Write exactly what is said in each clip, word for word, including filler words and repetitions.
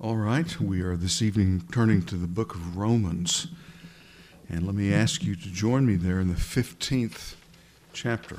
All right, we are this evening turning to the book of Romans. And let me ask you to join me there in the fifteenth chapter.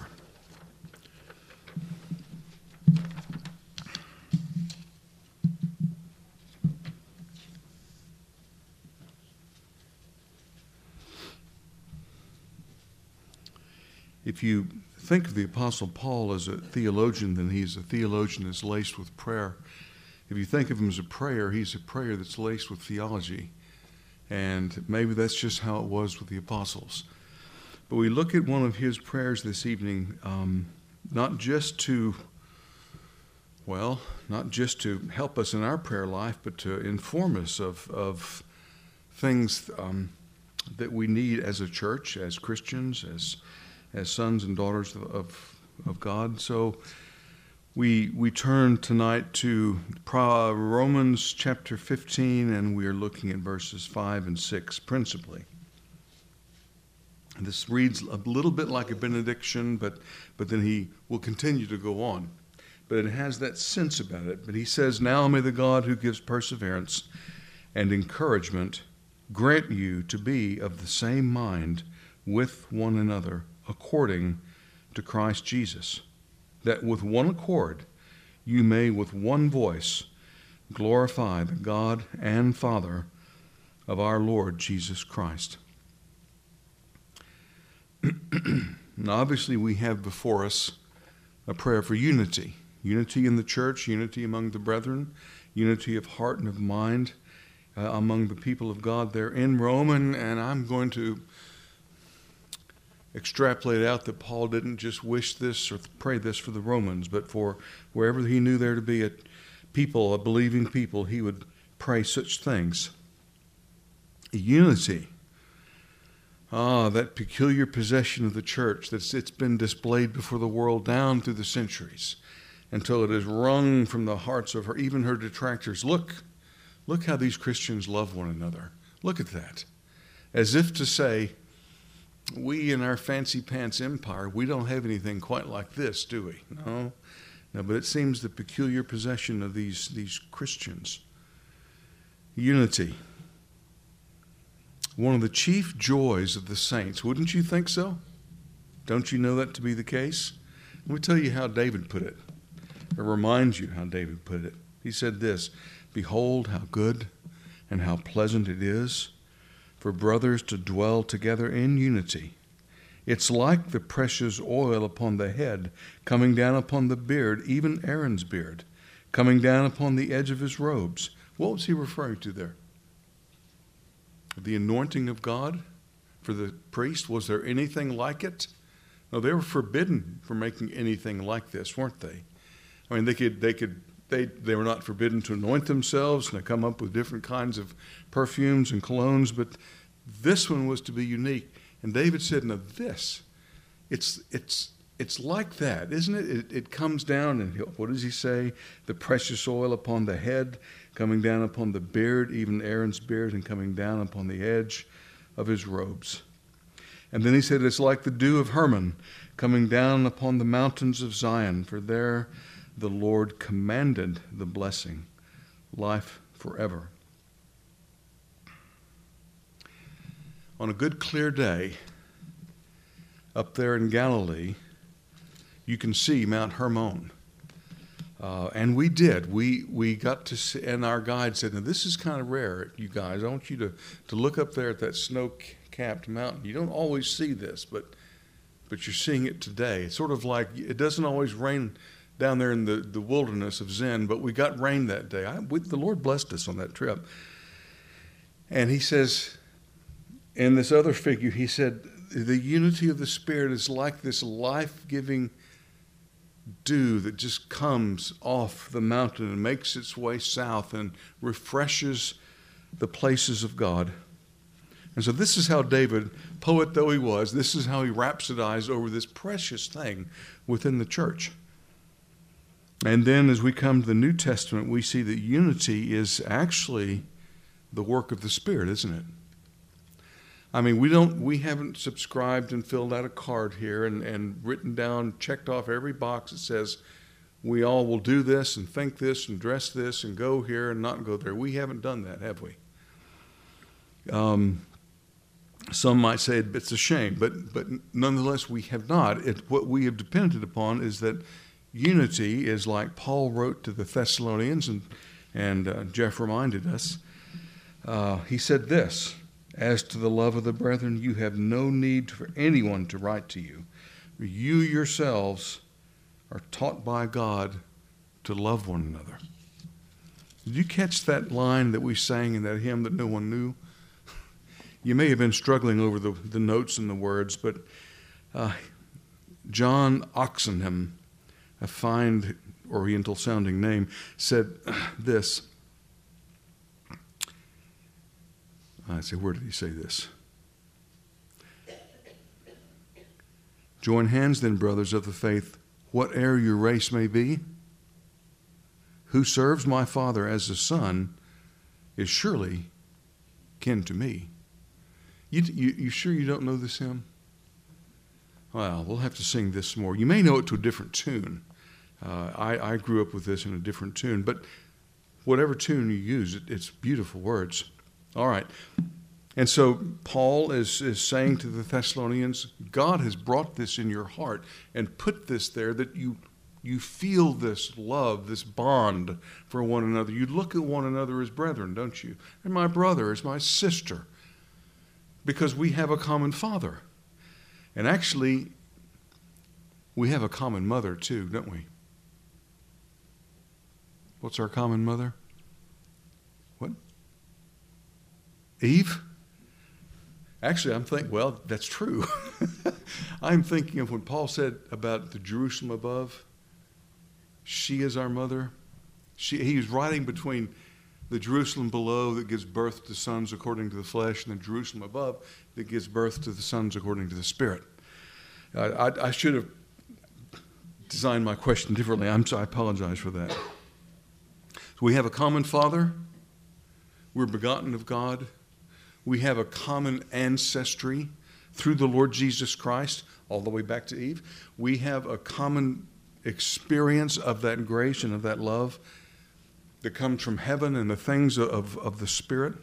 If you think of the Apostle Paul as a theologian, then he's a theologian that's laced with prayer. If you think of him as a prayer, he's a prayer that's laced with theology. And maybe that's just how it was with the apostles. But we look at one of his prayers this evening, um, not just to, well, not just to help us in our prayer life, but to inform us of, of things um, that we need as a church, as Christians, as as sons and daughters of, of, of God. So we we turn tonight to Romans chapter fifteen, and we are looking at verses five and six principally. And this reads a little bit like a benediction, but, but then he will continue to go on. But it has that sense about it. But he says, "Now may the God who gives perseverance and encouragement grant you to be of the same mind with one another, according to Christ Jesus, that with one accord you may with one voice glorify the God and Father of our Lord Jesus Christ." Now, obviously, we have before us a prayer for unity. Unity in the church, unity among the brethren, unity of heart and of mind uh, among the people of God there in Rome. And, and I'm going to extrapolate out that Paul didn't just wish this or pray this for the Romans, but for wherever he knew there to be a people, a believing people, he would pray such things. Unity. Ah, that peculiar possession of the church that's it's been displayed before the world down through the centuries until it is wrung from the hearts of her, even her detractors. Look, look how these Christians love one another. Look at that. As if to say, we in our fancy pants empire, we don't have anything quite like this, do we? No. No, but it seems the peculiar possession of these, these Christians. Unity. One of the chief joys of the saints. Wouldn't you think so? Don't you know that to be the case? Let me tell you how David put it. Or remind you how David put it. He said this, "Behold how good and how pleasant it is for brothers to dwell together in unity. It's like the precious oil upon the head, coming down upon the beard, even Aaron's beard, coming down upon the edge of his robes." What was he referring to there? The anointing of God for the priest? Was there anything like it? No, they were forbidden from making anything like this, weren't they? I mean, they could, they could, they, they were not forbidden to anoint themselves and to come up with different kinds of perfumes and colognes, but this one was to be unique. And David said, "Now this, it's it's it's like that, isn't it? It, it comes down, and what does he say? The precious oil upon the head, coming down upon the beard, even Aaron's beard, and coming down upon the edge of his robes." And then he said, "It's like the dew of Hermon, coming down upon the mountains of Zion, for there the Lord commanded the blessing, life forever." On a good clear day, up there in Galilee, you can see Mount Hermon. Uh, and we did. We we got to see, and our guide said, "Now this is kind of rare, you guys. I want you to, to look up there at that snow-capped mountain. You don't always see this, but but you're seeing it today. It's sort of like, it doesn't always rain down there in the, the wilderness of Zen, but we got rain that day. I, we, the Lord blessed us on that trip." And he says, in this other figure, he said, the unity of the Spirit is like this life-giving dew that just comes off the mountain and makes its way south and refreshes the places of God. And so this is how David, poet though he was, this is how he rhapsodized over this precious thing within the church. And then as we come to the New Testament, we see that unity is actually the work of the Spirit, isn't it? I mean, we don't, we haven't subscribed and filled out a card here and, and written down, checked off every box that says we all will do this and think this and dress this and go here and not go there. We haven't done that, have we? Um, some might say it's a shame, but but nonetheless we have not. It, what we have depended upon is that unity is like Paul wrote to the Thessalonians, and, and uh, Jeff reminded us. Uh, he said this, "As to the love of the brethren, you have no need for anyone to write to you. You yourselves are taught by God to love one another." Did you catch that line that we sang in that hymn that no one knew? You may have been struggling over the, the notes and the words, but uh, John Oxenham, a fine Oriental-sounding name, said this. I say, where did he say this? "Join hands then, brothers of the faith, whate'er your race may be. Who serves my Father as a son is surely kin to me." You, you, you sure you don't know this hymn? Well, we'll have to sing this more. You may know it to a different tune. Uh, I, I grew up with this in a different tune, but whatever tune you use, it, it's beautiful words. All right. And so Paul is, is saying to the Thessalonians, God has brought this in your heart and put this there that you you feel this love, this bond for one another. You look at one another as brethren, don't you? And my brother is my sister, because we have a common father. And actually, we have a common mother too, don't we? What's our common mother? What? Eve? Actually, I'm thinking, well, that's true. I'm thinking of when Paul said about the Jerusalem above, she is our mother. She, he was writing between the Jerusalem below that gives birth to sons according to the flesh and the Jerusalem above that gives birth to the sons according to the Spirit. Uh, I, I should have designed my question differently. I'm sorry, I apologize for that. So we have a common Father. We're begotten of God. We have a common ancestry through the Lord Jesus Christ, all the way back to Eve. We have a common experience of that grace and of that love that comes from heaven and the things of, of the Spirit.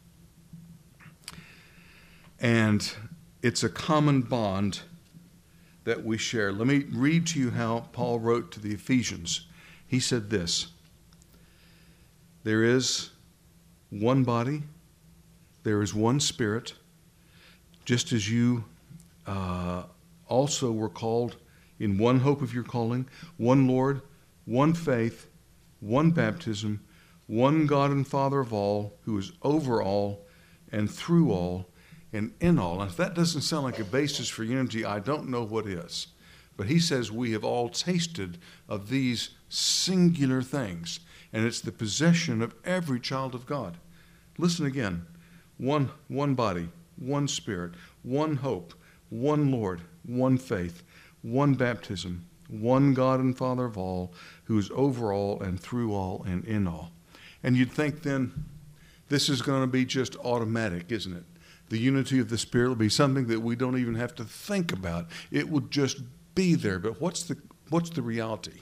And it's a common bond that we share. Let me read to you how Paul wrote to the Ephesians. He said this, "There is one body, there is one Spirit, just as you uh, also were called in one hope of your calling, one Lord, one faith, one baptism, one God and Father of all, who is over all and through all and in all." And if that doesn't sound like a basis for unity, I don't know what is. But he says we have all tasted of these singular things, and it's the possession of every child of God. Listen again. One, one body, one Spirit, one hope, one Lord, one faith, one baptism, one God and Father of all, who is over all and through all and in all. And you'd think then this is going to be just automatic, isn't it? The unity of the Spirit will be something that we don't even have to think about. It will just be there. But what's the what's the reality?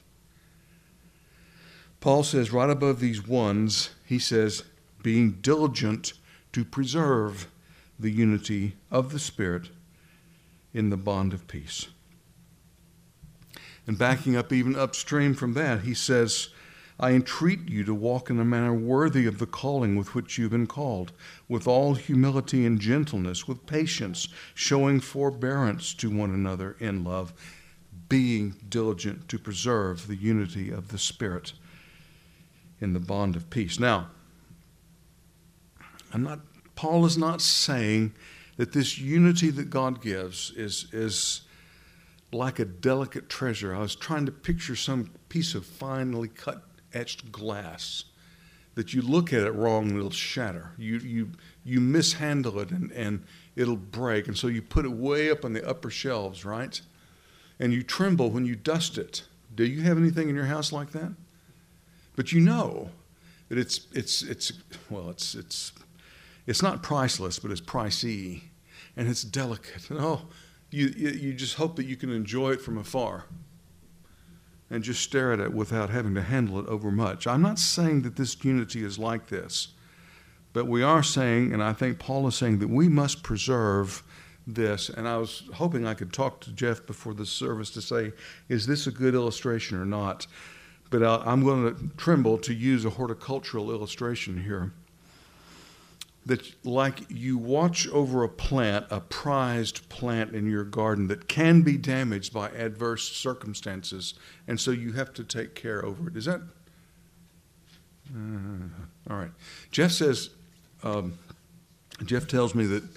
Paul says right above these ones, he says, being diligent to preserve the unity of the Spirit in the bond of peace. And backing up even upstream from that, he says, I entreat you to walk in a manner worthy of the calling with which you've been called, with all humility and gentleness, with patience, showing forbearance to one another in love, being diligent to preserve the unity of the Spirit in the bond of peace. Now, I'm not, Paul is not saying that this unity that God gives is, is like a delicate treasure. I was trying to picture some piece of finely cut, etched glass that you look at it wrong and it'll shatter. You you you mishandle it and, and it'll break. And so you put it way up on the upper shelves, right? And you tremble when you dust it. Do you have anything in your house like that? But you know that it's it's it's well it's it's it's not priceless, but it's pricey, and it's delicate. And oh, you you just hope that you can enjoy it from afar. and just stare at it without having to handle it over much. I'm not saying that this unity is like this, but we are saying, and I think Paul is saying, that we must preserve this. And I was hoping I could talk to Jeff before the service to say, is this a good illustration or not? But I'm going to tremble to use a horticultural illustration here. That like you watch over a plant, a prized plant in your garden that can be damaged by adverse circumstances, and so you have to take care over it. Is that? Uh, all right. Jeff says, um, Jeff tells me that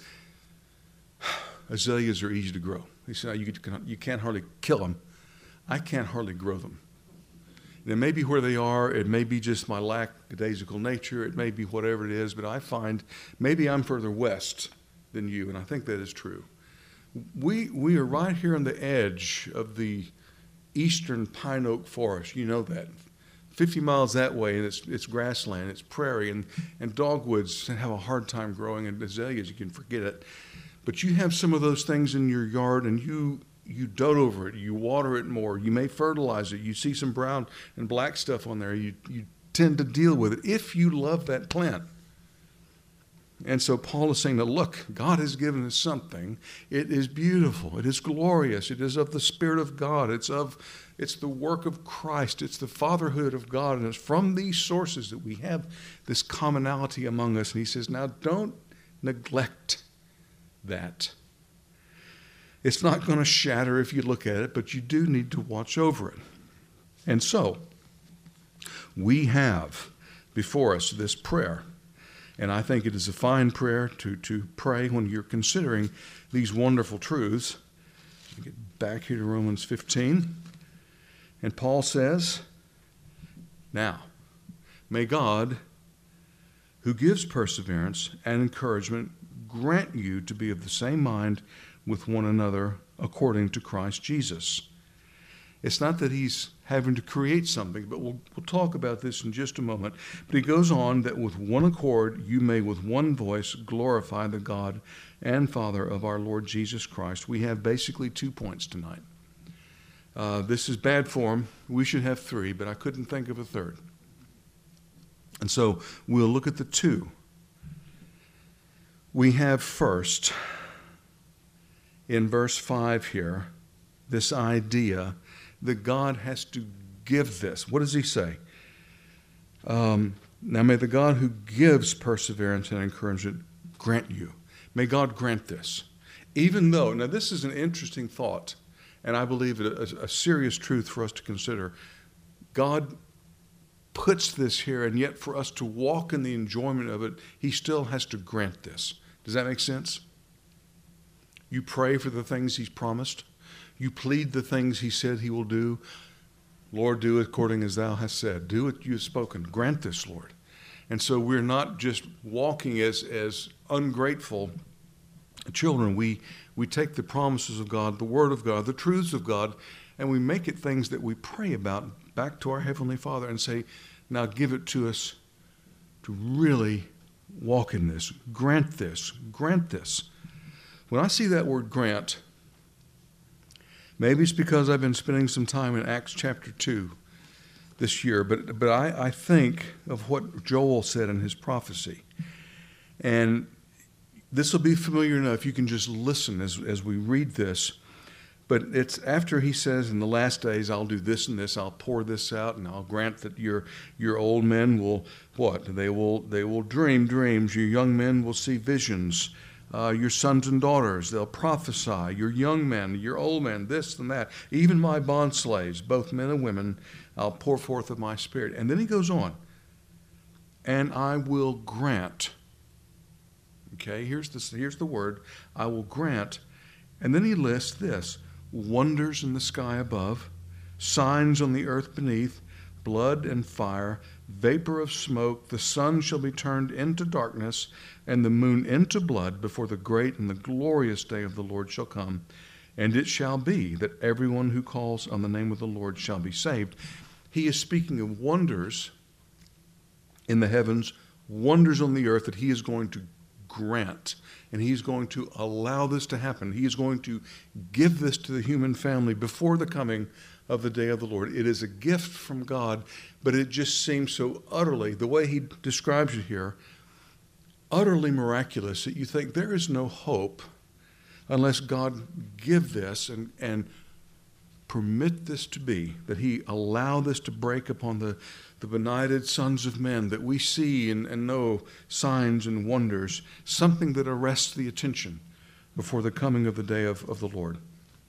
azaleas are easy to grow. He said, you, you can't hardly kill them. I can't hardly grow them. And it may be where they are. It may be just my lackadaisical nature. It may be whatever it is. But I find maybe I'm further west than you, and I think that is true. We, we are right here on the edge of the eastern pine oak forest. You know that. fifty miles that way, and it's, it's grassland, it's prairie, and, and dogwoods have a hard time growing, and azaleas, you can forget it. But you have some of those things in your yard, and you you dote over it, you water it more, you may fertilize it, you see some brown and black stuff on there, you, you tend to deal with it if you love that plant. And so Paul is saying that, look, God has given us something. It is beautiful. It is glorious. It is of the Spirit of God. It's of it's the work of Christ. It's the fatherhood of God. And it's from these sources that we have this commonality among us. And he says, now don't neglect that. It's not going to shatter if you look at it, but you do need to watch over it. And so we have before us this prayer. And I think it is a fine prayer to, to pray when you're considering these wonderful truths. Get back here to Romans fifteen. And Paul says, now, may God, who gives perseverance and encouragement, grant you to be of the same mind with one another according to Christ Jesus. It's not that he's having to create something, but we'll, we'll talk about this in just a moment. But he goes on that with one accord you may with one voice glorify the God and Father of our Lord Jesus Christ. We have basically two points tonight. Uh, this is bad form. We should have three, but I couldn't think of a third. And so we'll look at the two. We have first, in verse five here, this idea that God has to give this. What does he say? Um, now may the God who gives perseverance and encouragement grant you. May God grant this. Even though, now this is an interesting thought, and I believe it a, a serious truth for us to consider. God puts this here, and yet for us to walk in the enjoyment of it, he still has to grant this. Does that make sense? You pray for the things he's promised. You plead the things he said he will do. Lord, do according as thou hast said. Do what you have spoken. Grant this, Lord. And so we're not just walking as, as ungrateful children. We, we take the promises of God, the word of God, the truths of God, and we make it things that we pray about back to our Heavenly Father and say, now give it to us to really walk in this. Grant this. Grant this. When I see that word grant, maybe it's because I've been spending some time in Acts chapter two this year, but but I, I think of what Joel said in his prophecy. And this will be familiar enough. You can just listen as, as we read this. But it's after he says, in the last days, I'll do this and this, I'll pour this out, and I'll grant that your your old men will, what? They will, they will dream dreams. Your young men will see visions. Uh, your sons and daughters, they'll prophesy. Your young men, your old men, this and that. Even my bondslaves, both men and women, I'll pour forth of my spirit. And then he goes on. And I will grant. Okay, here's the, here's the word. I will grant. And then he lists this. Wonders in the sky above, signs on the earth beneath, blood and fire, vapor of smoke. The sun shall be turned into darkness, and the moon into blood before the great and the glorious day of the Lord shall come. And it shall be that everyone who calls on the name of the Lord shall be saved. He is speaking of wonders in the heavens, wonders on the earth that he is going to grant. And he's going to allow this to happen. He is going to give this to the human family before the coming of the day of the Lord. It is a gift from God, but it just seems so utterly, the way he describes it here, utterly miraculous that you think there is no hope unless God give this and, and permit this to be, that he allow this to break upon the, the benighted sons of men, that we see and, and know signs and wonders, something that arrests the attention before the coming of the day of, of the Lord.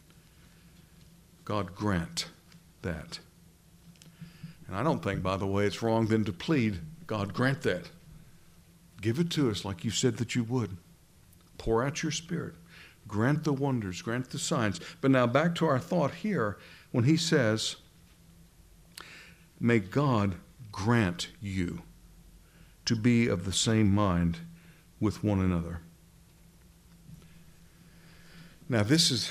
God grant that. And I don't think, by the way, it's wrong then to plead, God grant that. Give it to us like you said that you would. Pour out your Spirit. Grant the wonders, grant the signs. But now back to our thought here when he says, may God grant you to be of the same mind with one another. Now this is,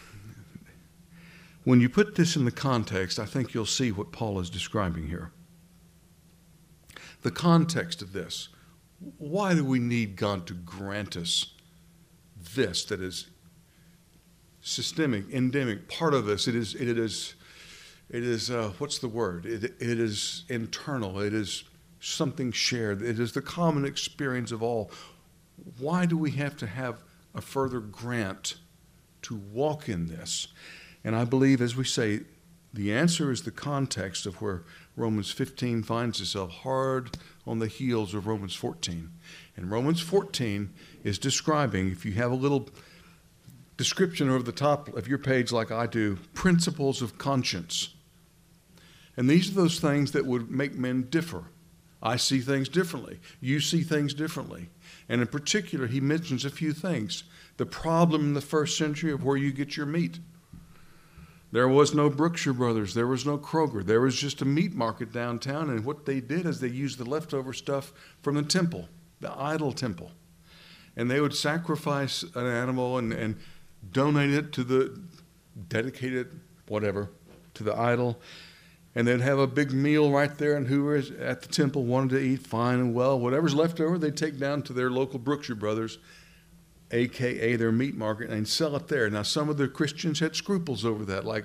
when you put this in the context, I think you'll see what Paul is describing here. The context of this. Why do we need God to grant us this that is systemic, endemic, part of us? It is, it is, it is. Uh, what's the word? It, it is internal. It is something shared. It is the common experience of all. Why do we have to have a further grant to walk in this? And I believe, as we say, the answer is the context of where Romans fifteen finds itself hard on the heels of Romans fourteen. And Romans fourteen is describing, if you have a little description over the top of your page like I do, principles of conscience. And these are those things that would make men differ. I see things differently. You see things differently. And in particular, he mentions a few things. The problem in the first century of where you get your meat. There was no Brookshire Brothers. There was no Kroger. There was just a meat market downtown. And what they did is they used the leftover stuff from the temple, the idol temple. And they would sacrifice an animal and, and donate it to the dedicated, whatever, to the idol. And they'd have a big meal right there. And whoever is at the temple wanted to eat, fine and well. Whatever's left over, they'd take down to their local Brookshire Brothers, a k a their meat market, and sell it there. Now, some of the Christians had scruples over that. Like,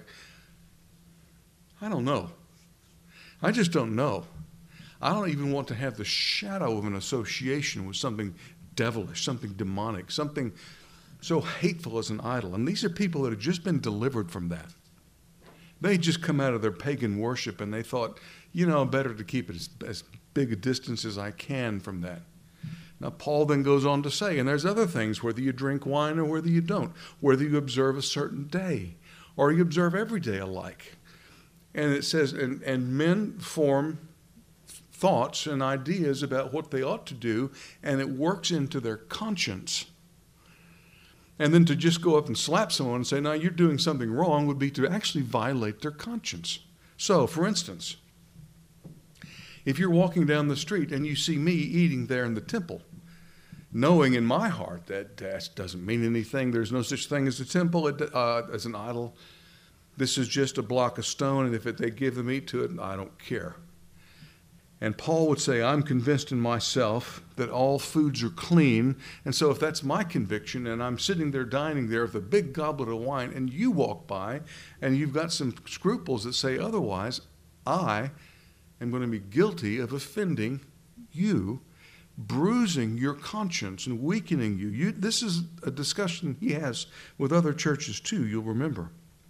I don't know. I just don't know. I don't even want to have the shadow of an association with something devilish, something demonic, something so hateful as an idol. And these are people that have just been delivered from that. They just come out of their pagan worship and they thought, you know, better to keep it as, as big a distance as I can from that. Now, Paul then goes on to say, and there's other things, whether you drink wine or whether you don't, whether you observe a certain day or you observe every day alike. And it says, and, and men form thoughts and ideas about what they ought to do, and it works into their conscience. And then to just go up and slap someone and say, no, you're doing something wrong, would be to actually violate their conscience. So, for instance, if you're walking down the street and you see me eating there in the temple, knowing in my heart that that doesn't mean anything, there's no such thing as a temple, uh, as an idol. This is just a block of stone, and if it, they give the meat to it, I don't care. And Paul would say, I'm convinced in myself that all foods are clean, and so if that's my conviction, and I'm sitting there dining there with a big goblet of wine, and you walk by, and you've got some scruples that say otherwise, I am going to be guilty of offending you, bruising your conscience and weakening you. you. This is a discussion he has with other churches too, you'll remember.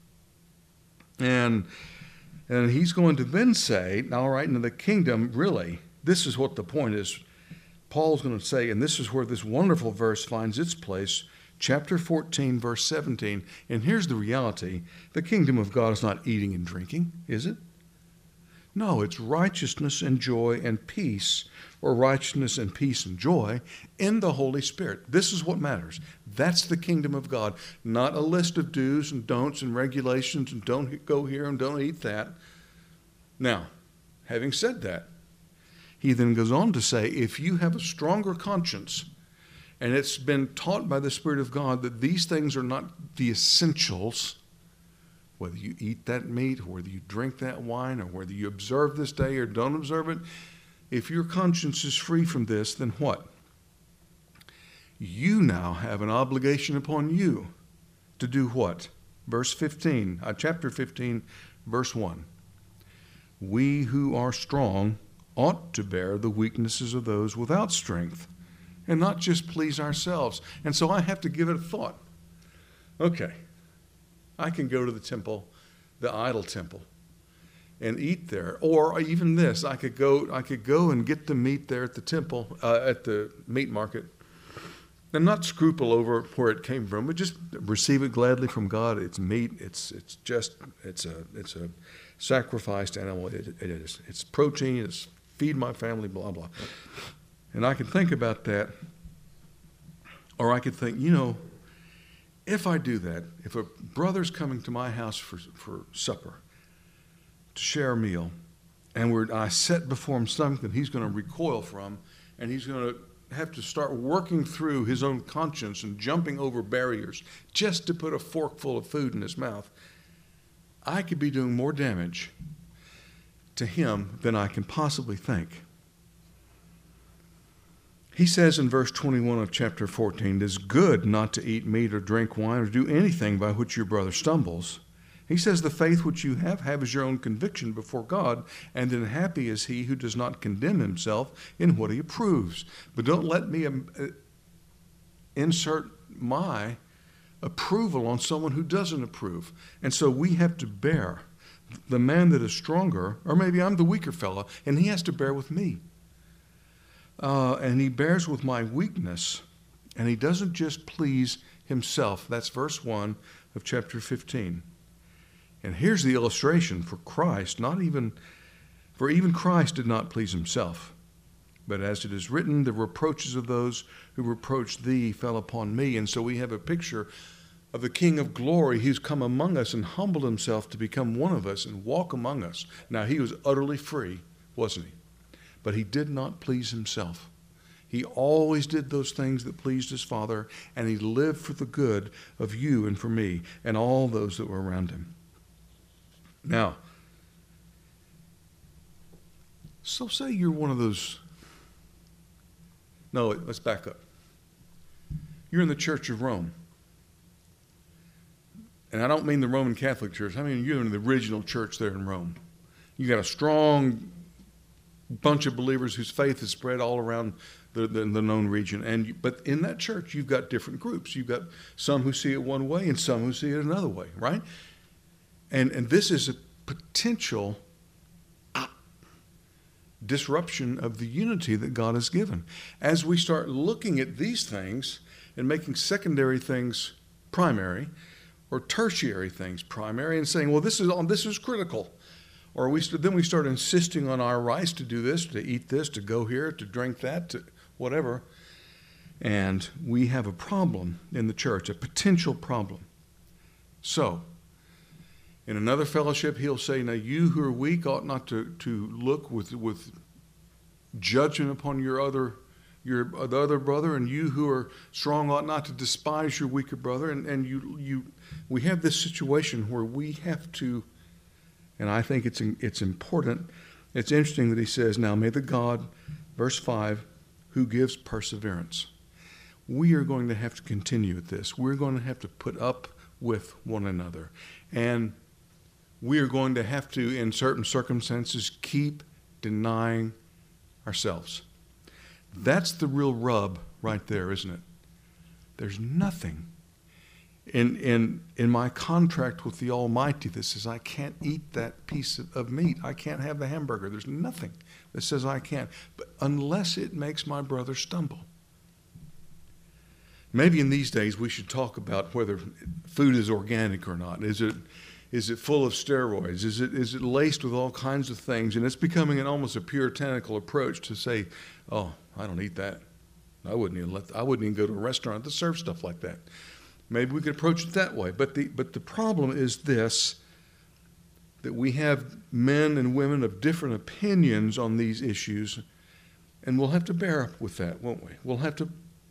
And, and he's going to then say, all right, in the kingdom, really, this is what the point is. Paul's going to say, and this is where this wonderful verse finds its place, chapter fourteen, verse seventeen. And here's the reality. The kingdom of God is not eating and drinking, is it? No, it's righteousness and joy and peace, or righteousness and peace and joy in the Holy Spirit. This is what matters. That's the kingdom of God, not a list of do's and don'ts and regulations and don't go here and don't eat that. Now, having said that, he then goes on to say, if you have a stronger conscience, and it's been taught by the Spirit of God that these things are not the essentials, whether you eat that meat, or whether you drink that wine, or whether you observe this day or don't observe it, if your conscience is free from this, then what? You now have an obligation upon you to do what? Verse fifteen, uh, chapter fifteen, Verse one, we who are strong ought to bear the weaknesses of those without strength and not just please ourselves. And so I have to give it a thought. Okay, I can go to the temple, the idol temple, and eat there. Or even this, I could go I could go and get the meat there at the temple, uh, at the meat market, and not scruple over where it came from, but just receive it gladly from God. It's meat. It's it's just it's a it's a sacrificed animal. It, it is it's protein. It's feed my family. Blah blah. And I could think about that, or I could think, you know, if I do that, if a brother's coming to my house for for supper, to share a meal, and we're I set before him something he's going to recoil from, and he's going to have to start working through his own conscience and jumping over barriers just to put a forkful of food in his mouth, I could be doing more damage to him than I can possibly think. He says in verse twenty-one of chapter fourteen, it is good not to eat meat or drink wine or do anything by which your brother stumbles. He says, the faith which you have, have as your own conviction before God, and then happy is he who does not condemn himself in what he approves. But don't let me um, uh, insert my approval on someone who doesn't approve. And so we have to bear. The man that is stronger, or maybe I'm the weaker fellow, and he has to bear with me. Uh, and he bears with my weakness, and he doesn't just please himself. That's verse one of chapter fifteen. And here's the illustration for Christ, not even, for even Christ did not please himself. But as it is written, the reproaches of those who reproached thee fell upon me. And so we have a picture of the King of glory who's come among us and humbled himself to become one of us and walk among us. Now, he was utterly free, wasn't he? But he did not please himself. He always did those things that pleased his Father, and he lived for the good of you and for me and all those that were around him. Now, so say you're one of those, no, let's back up. You're in the Church of Rome. And I don't mean the Roman Catholic Church. I mean you're in the original church there in Rome. You got a strong bunch of believers whose faith is spread all around the, the, the known region. And you, but in that church, you've got different groups. You've got some who see it one way and some who see it another way, right? And and this is a potential disruption of the unity that God has given. As we start looking at these things and making secondary things primary, or tertiary things primary, and saying, well, this is this is critical. Or we then we start insisting on our rights to do this, to eat this, to go here, to drink that, to whatever. And we have a problem in the church, a potential problem. So, in another fellowship, he'll say, now you who are weak ought not to, to look with, with judgment upon your other your the other brother, and you who are strong ought not to despise your weaker brother. And, and you you we have this situation where we have to, and I think it's it's important. It's interesting that he says, now may the God, verse five, who gives perseverance. We are going to have to continue with this. We're going to have to put up with one another. And we are going to have to, in certain circumstances, keep denying ourselves. That's the real rub right there, isn't it? There's nothing in in in my contract with the Almighty that says I can't eat that piece of, of meat. I can't have the hamburger. There's nothing that says I can't, but unless it makes my brother stumble. Maybe in these days we should talk about whether food is organic or not. Is it Is it full of steroids? Is it is it laced with all kinds of things? And it's becoming an almost a puritanical approach to say, "Oh, I don't eat that. I wouldn't even let. I wouldn't even go to a restaurant that serves stuff like that." Maybe we could approach it that way. But the but the problem is this: that we have men and women of different opinions on these issues, and we'll have to bear up with that, won't we? We'll have to.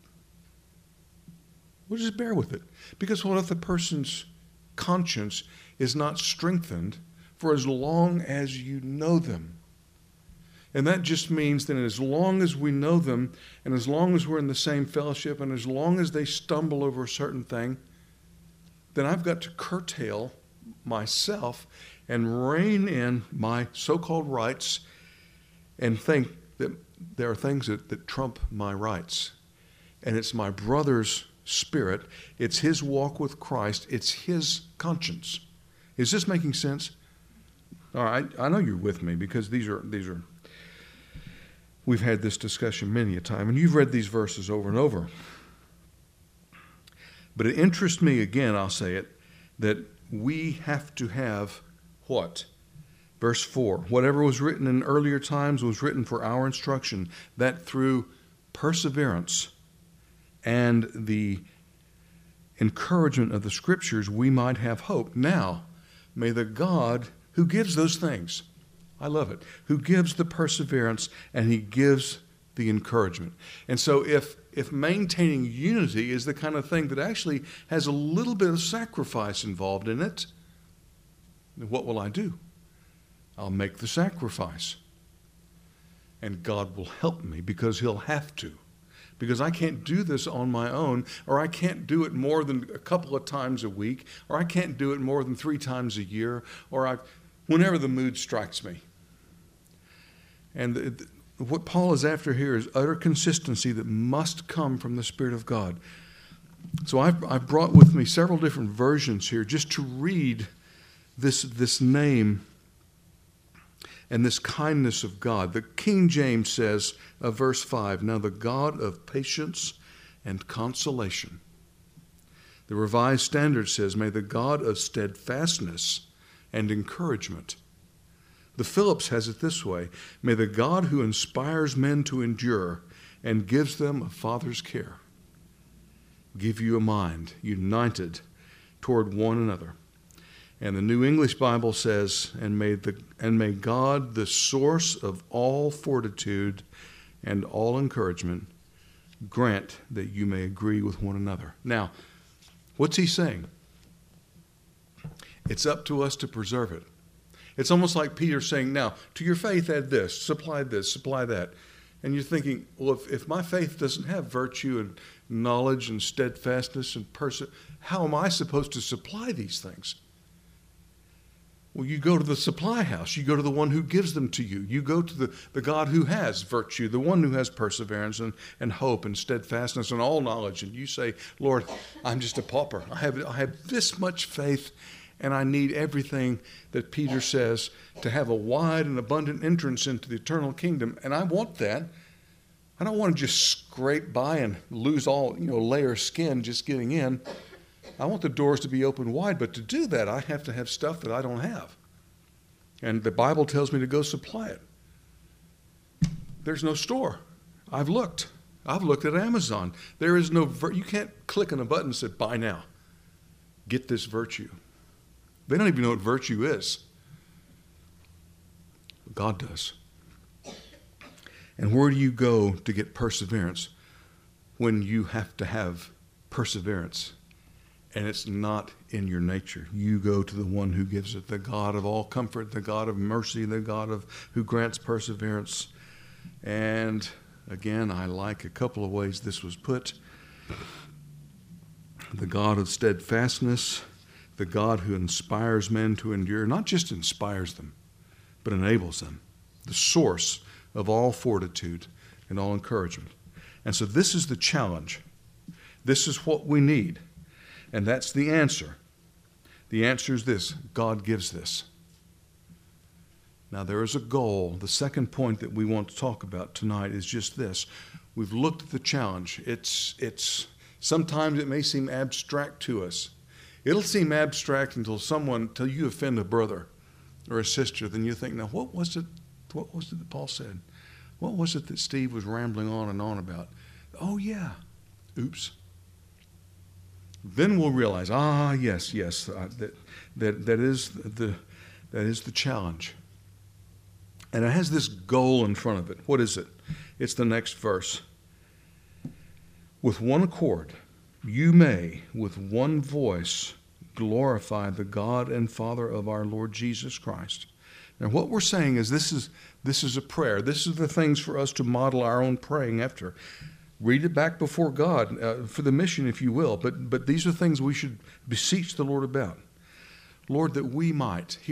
We'll just bear with it, because what if the person's conscience is not strengthened for as long as you know them? And that just means that as long as we know them, and as long as we're in the same fellowship, and as long as they stumble over a certain thing, then I've got to curtail myself and rein in my so-called rights and think that there are things that, that trump my rights. And it's my brother's spirit. It's his walk with Christ. It's his conscience. Is this making sense? All right, I know you're with me because these are, these are, we've had this discussion many a time, and you've read these verses over and over. But it interests me, again, I'll say it, that we have to have what? Verse four, whatever was written in earlier times was written for our instruction, that through perseverance and the encouragement of the Scriptures we might have hope. Now, may the God who gives those things, I love it, who gives the perseverance and he gives the encouragement. And so if if maintaining unity is the kind of thing that actually has a little bit of sacrifice involved in it, then what will I do? I'll make the sacrifice. And God will help me because he'll have to. Because I can't do this on my own, or I can't do it more than a couple of times a week, or I can't do it more than three times a year, or I, whenever the mood strikes me. And the, the, what Paul is after here is utter consistency that must come from the Spirit of God. So I've, I've brought with me several different versions here just to read this, this name and this kindness of God. The King James says, uh, verse five, now the God of patience and consolation. The Revised Standard says, may the God of steadfastness and encouragement. The Phillips has it this way, may the God who inspires men to endure and gives them a father's care give you a mind united toward one another. And the New English Bible says, and may the and may God, the source of all fortitude and all encouragement, grant that you may agree with one another. Now, what's he saying? It's up to us to preserve it. It's almost like Peter saying, now, to your faith add this, supply this, supply that. And you're thinking, well, if, if my faith doesn't have virtue and knowledge and steadfastness and person, how am I supposed to supply these things? Well, you go to the supply house. You go to the one who gives them to you. You go to the, the God who has virtue, the one who has perseverance and, and hope and steadfastness and all knowledge. And you say, Lord, I'm just a pauper. I have, I have this much faith, and I need everything that Peter says to have a wide and abundant entrance into the eternal kingdom. And I want that. I don't want to just scrape by and lose all, you know, layer of skin just getting in. I want the doors to be open wide, but to do that, I have to have stuff that I don't have. And the Bible tells me to go supply it. There's no store. I've looked. I've looked at Amazon. There is no, vir- you can't click on a button and say, buy now. Get this virtue. They don't even know what virtue is. God does. And where do you go to get perseverance when you have to have perseverance? And it's not in your nature. You go to the one who gives it, the God of all comfort, the God of mercy, the God of who grants perseverance. And again, I like a couple of ways this was put. The God of steadfastness, the God who inspires men to endure, not just inspires them, but enables them, the source of all fortitude and all encouragement. And so this is the challenge. This is what we need. And that's the answer. The answer is this: God gives this. Now there is a goal. The second point that we want to talk about tonight is just this. We've looked at the challenge. It's, it's, sometimes it may seem abstract to us. It'll seem abstract until someone, until you offend a brother or a sister, then you think, now what was it, what was it that Paul said? What was it that Steve was rambling on and on about? Oh yeah, oops. Then we'll realize, ah, yes, yes, uh, that that that is the that is the challenge, and it has this goal in front of it. What is it? It's the next verse. With one accord, you may, with one voice, glorify the God and Father of our Lord Jesus Christ. Now, what we're saying is this is this is a prayer. This is the things for us to model our own praying after. Read it back before God uh, for the mission, if you will. But but these are things we should beseech the Lord about. Lord, that we might, here,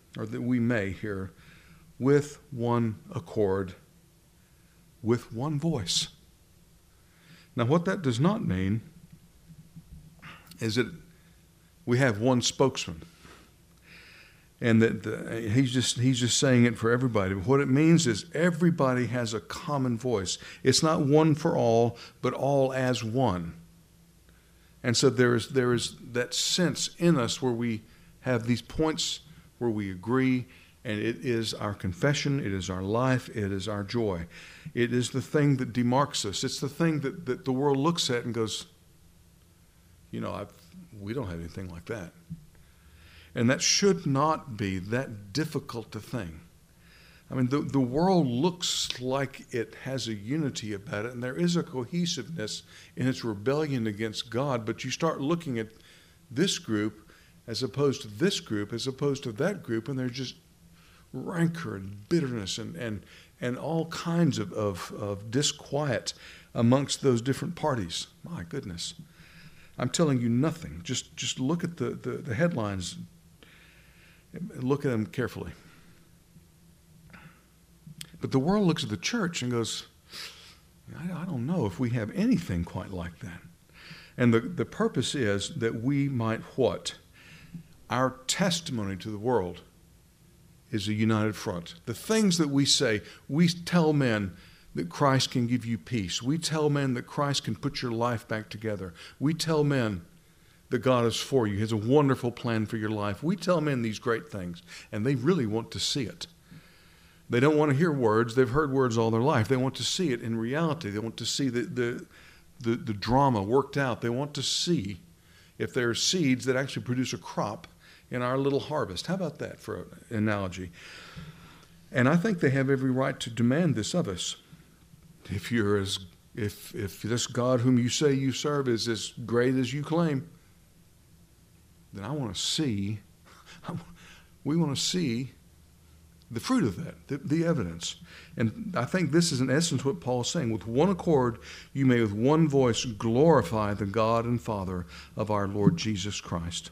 or that we may hear, with one accord, with one voice. Now, what that does not mean is that we have one spokesman, and that the, he's just he's just saying it for everybody. But what it means is everybody has a common voice. It's not one for all, but all as one. And so there is there is that sense in us where we have these points where we agree, and it is our confession, it is our life, it is our joy. It is the thing that demarks us. It's the thing that, that the world looks at and goes, you know, I've, we don't have anything like that. And that should not be that difficult a thing. I mean, the, the world looks like it has a unity about it, and there is a cohesiveness in its rebellion against God, but you start looking at this group as opposed to this group, as opposed to that group, and there's just rancor and bitterness and, and, and all kinds of, of, of disquiet amongst those different parties. My goodness. I'm telling you nothing. Just, just look at the, the, the headlines. Look at them carefully. But the world looks at the church and goes, I, I don't know if we have anything quite like that. And the, the purpose is that we might what? Our testimony to the world is a united front. The things that we say, we tell men that Christ can give you peace. We tell men that Christ can put your life back together. We tell men that God is for you. He has a wonderful plan for your life. We tell men these great things, and they really want to see it. They don't want to hear words. They've heard words all their life. They want to see it in reality. They want to see the, the, the, the drama worked out. They want to see if there are seeds that actually produce a crop in our little harvest. How about that for an analogy? And I think they have every right to demand this of us. If you're as if if this God whom you say you serve is as great as you claim, then I want to see, we want to see the fruit of that, the, the evidence. And I think this is in essence what Paul is saying. With one accord, you may with one voice glorify the God and Father of our Lord Jesus Christ.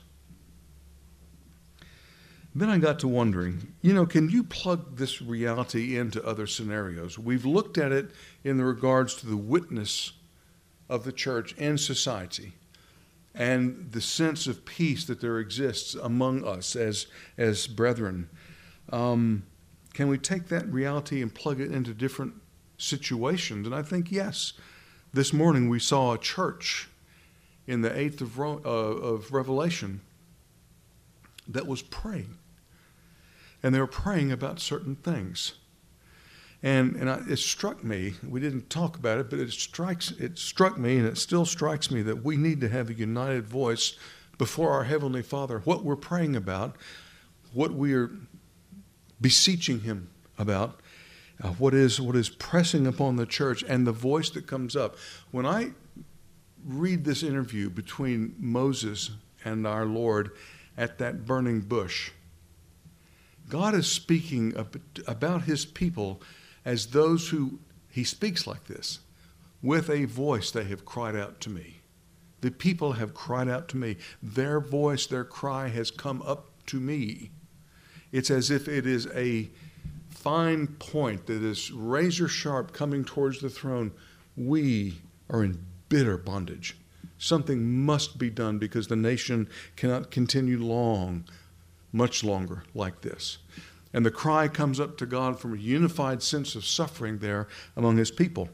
Then I got to wondering, you know, can you plug this reality into other scenarios? We've looked at it in regards to the witness of the church and society and the sense of peace that there exists among us as, as brethren. Um, can we take that reality and plug it into different situations? And I think yes. This morning we saw a church in the eighth of, uh, of Revelation that was praying. And they were praying about certain things. And, and I, it struck me, we didn't talk about it, but it strikes, it struck me, and it still strikes me, that we need to have a united voice before our Heavenly Father, what we're praying about, what we are beseeching Him about, uh, what is what is pressing upon the church, and the voice that comes up. When I read this interview between Moses and our Lord at that burning bush, God is speaking about His people as those who, He speaks like this, with a voice they have cried out to me. The people have cried out to me. Their voice, their cry has come up to me. It's as if it is a fine point that is razor sharp coming towards the throne. We are in bitter bondage. Something must be done because the nation cannot continue long, much longer like this. And the cry comes up to God from a unified sense of suffering there among His people.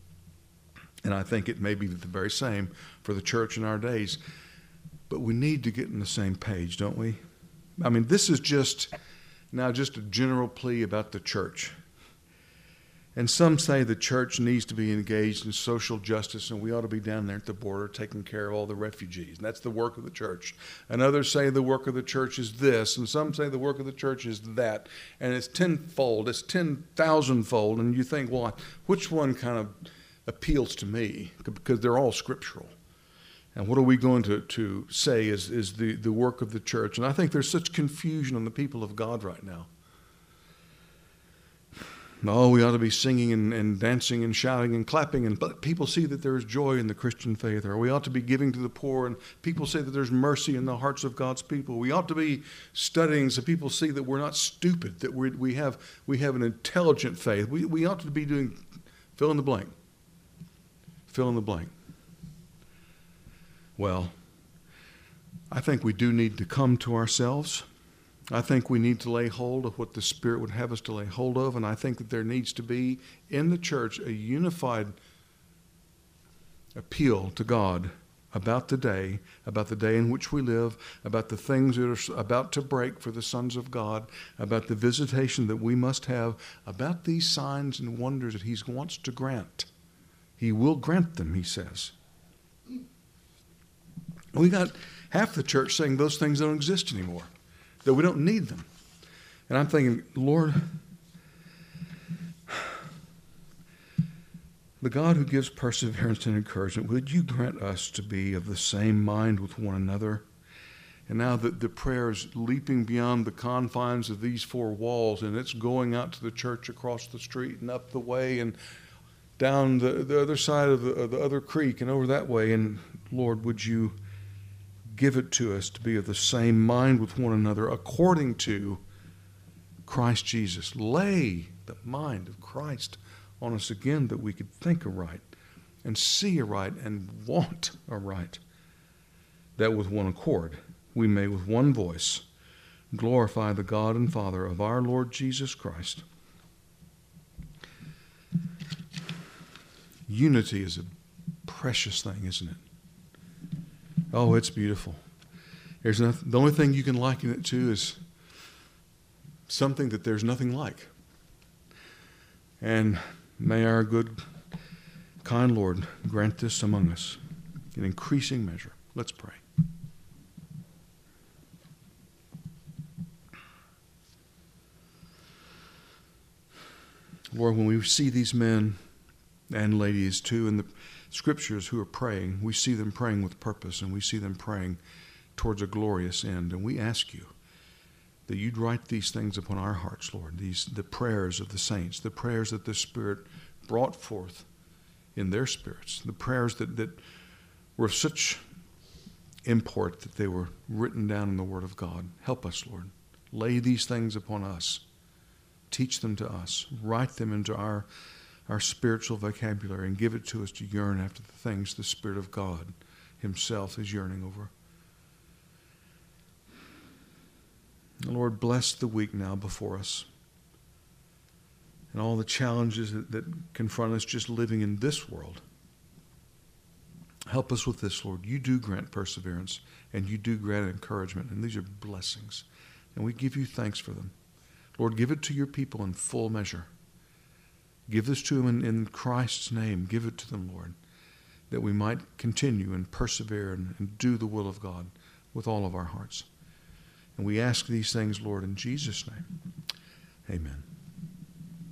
And I think it may be the very same for the church in our days. But we need to get on the same page, don't we? I mean, this is just now just a general plea about the church. And some say the church needs to be engaged in social justice, and we ought to be down there at the border taking care of all the refugees. And that's the work of the church. And others say the work of the church is this, and some say the work of the church is that. And it's tenfold, it's ten thousandfold. And you think, well, which one kind of appeals to me? Because they're all scriptural. And what are we going to, to say is, is the, the work of the church? And I think there's such confusion on the people of God right now. Oh, we ought to be singing and, and dancing and shouting and clapping, and but people see that there is joy in the Christian faith. Or we ought to be giving to the poor, and people say that there's mercy in the hearts of God's people. We ought to be studying so people see that we're not stupid, that we we have we have an intelligent faith. We we ought to be doing fill in the blank. Fill in the blank. Well, I think we do need to come to ourselves. I think we need to lay hold of what the Spirit would have us to lay hold of, and I think that there needs to be in the church a unified appeal to God about the day, about the day in which we live, about the things that are about to break for the sons of God, about the visitation that we must have, about these signs and wonders that He wants to grant. He will grant them, He says. We got half the church saying those things don't exist anymore, that we don't need them. And I'm thinking, Lord, the God who gives perseverance and encouragement, would you grant us to be of the same mind with one another? And now that the prayer is leaping beyond the confines of these four walls, and it's going out to the church across the street and up the way and down the, the other side of the, of the other creek and over that way. And Lord, would you give it to us to be of the same mind with one another according to Christ Jesus. Lay the mind of Christ on us again, that we could think aright and see aright and want aright, that with one accord we may with one voice glorify the God and Father of our Lord Jesus Christ. Unity is a precious thing, isn't it? Oh, it's beautiful. There's nothing, the only thing you can liken it to is something that there's nothing like. And may our good, kind Lord grant this among us in increasing measure. Let's pray. Lord, when we see these men and ladies too in the Scriptures who are praying, we see them praying with purpose, and we see them praying towards a glorious end. And we ask you that you'd write these things upon our hearts, Lord, these the prayers of the saints, the prayers that the Spirit brought forth in their spirits, the prayers that, that were of such import that they were written down in the Word of God. Help us, Lord. Lay these things upon us. Teach them to us. Write them into our our spiritual vocabulary, and give it to us to yearn after the things the Spirit of God Himself is yearning over. Lord, bless the week now before us and all the challenges that, that confront us just living in this world. Help us with this, Lord. You do grant perseverance, and you do grant encouragement, and these are blessings, and we give you thanks for them. Lord, give it to your people in full measure. Give this to them in, in Christ's name. Give it to them, Lord, that we might continue and persevere and, and do the will of God with all of our hearts. And we ask these things, Lord, in Jesus' name. Amen.